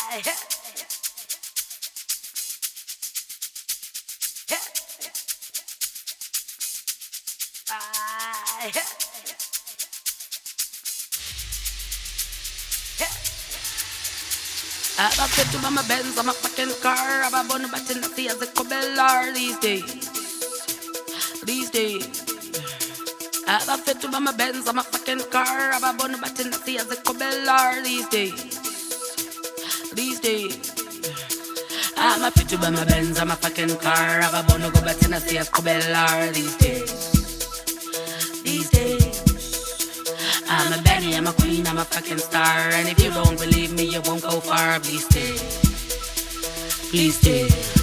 I'm a fit to my Benz, I'm a fucking car. I'm a bun bat in the sea as a cobbler these days. These days. I'm a fit to my Benz, I'm a fucking car. I'm a bun bat in the sea as a cobbler these days. These days. I'm a fit to my Benz, I'm a fucking car. I'm a bun go bat in the sea as a cobbler these days. These days. I'm a Benny, I'm a queen, I'm a fucking star. And if you don't believe me, you won't go far. Please stay. Please stay.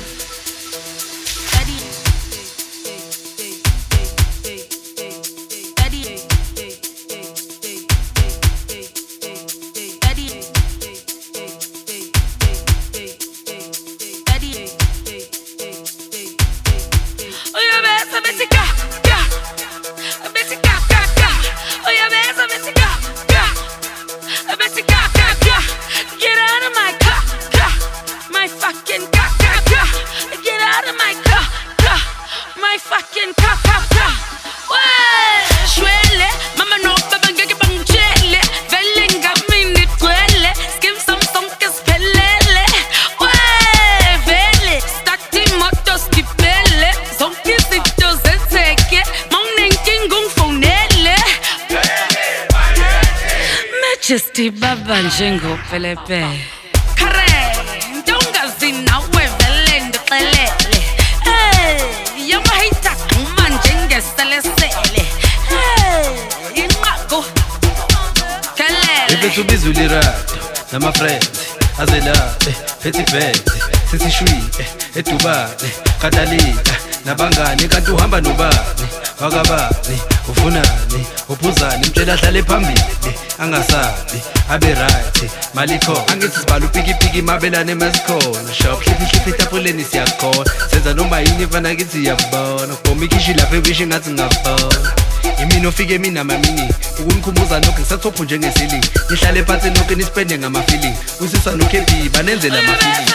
Majesty baba njengo pelepe Kare ndonga zina wevele ndixelele Hey yama hita kuma njenge selesele Hey inqago Kale Ibethu bizuli rado nama friends azela phethi phethi sithi shwi eDubai kadali nabangani kanti uhamba nobani wakabani ufunani uphuzani mtshela hlale phambili angasabi abe right malikho angithi sibala upiki mabelane masikhona shop hlipi tapuleni siyakhona senza noma yini fana kithi yabona bomikhishi lapha ebishi ngathi ngabona imini ofike mina mamini ukungikhumbuza nokho ngisathophwa njengesili nihlale phansi nonke nispende ngama feeling usisa nokhebi banenzela ama feeling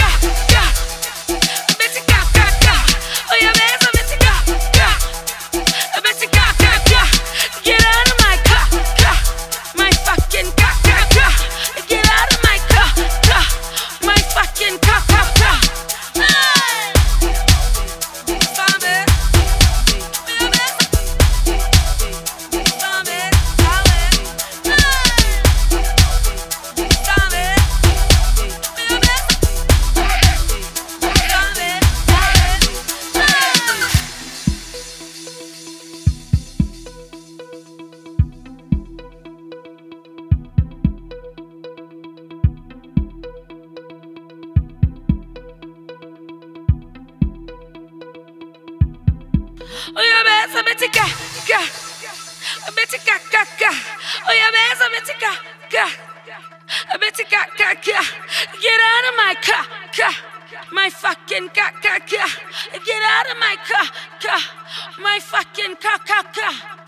Oh yeah, besa betika ga betika ga Oh yeah, besa betika ga betika ga Get out of my car my fucking car Get out of my car my fucking car